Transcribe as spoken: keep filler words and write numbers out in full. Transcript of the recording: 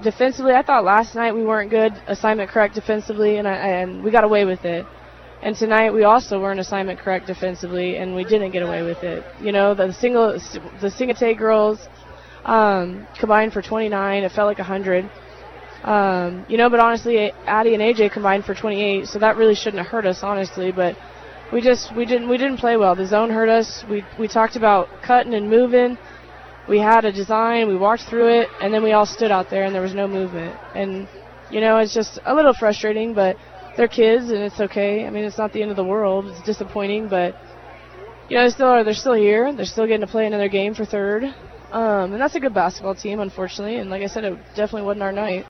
defensively, I thought last night we weren't good assignment correct defensively, and I, and we got away with it. And tonight we also weren't assignment correct defensively, and we didn't get away with it. You know, the single the Singate girls um, combined for twenty-nine. It felt like one hundred. Um, you know, but honestly, Addie and A J combined for twenty-eight, so that really shouldn't have hurt us, honestly. But we just we didn't we didn't play well. The zone hurt us. We we talked about cutting and moving. We had a design. We walked through it, and then we all stood out there, and there was no movement. And you know, it's just a little frustrating, but they're kids, and it's okay. I mean, it's not the end of the world. It's disappointing, but you know, they still are. They're still here. They're still getting to play another game for third. Um, and that's a good basketball team, unfortunately. And like I said, it definitely wasn't our night.